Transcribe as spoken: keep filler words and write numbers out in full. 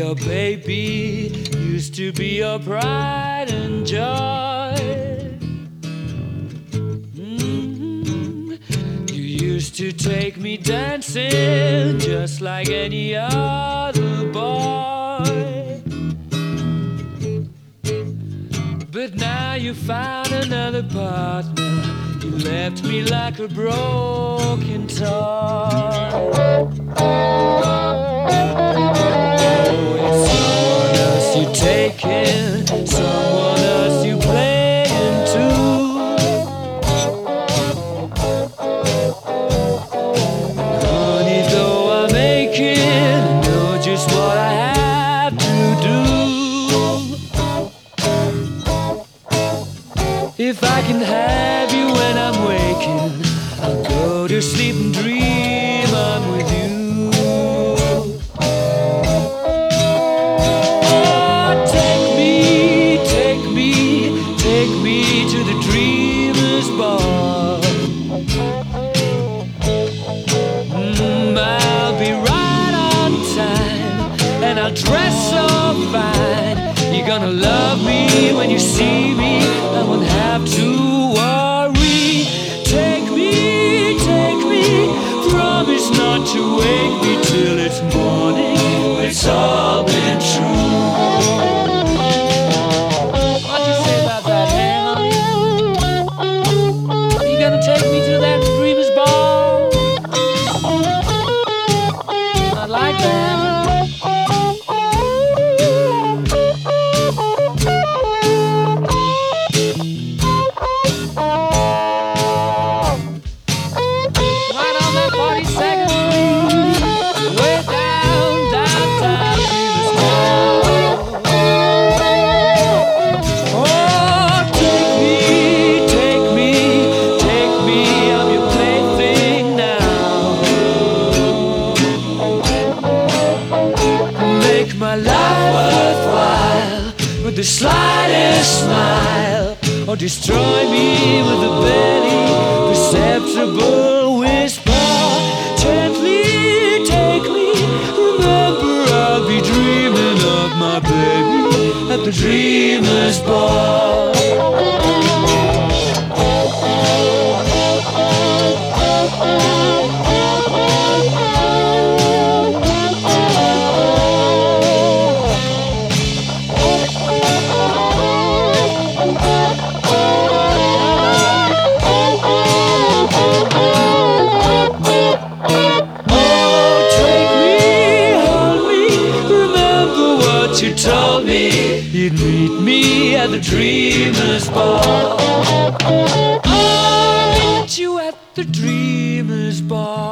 Your baby used to be your pride and joy. Mm-hmm. You used to take me dancing just like any other boy. But now you found another partner. You left me like a broken toy. You taking someone else, you playing too. Honey, though I'm aching, I know just what I have to do. If I can have you when I'm waking, I'll go to sleep and dream I'm with you. I'll dress so fine. You're gonna love me when you see me. I won't have to worry. Take me, take me. Promise not to wake me till it's morning. It's all been true. What you say about that, man? You gonna take me to that dreamer's ball? I like that. My life worthwhile with the slightest smile, or destroy me with a barely perceptible whisper. Gently take me, remember I'll be dreaming of my baby at the dreamer's ball. You told me you'd meet me at the dreamer's ball. I'll meet you at the dreamer's ball.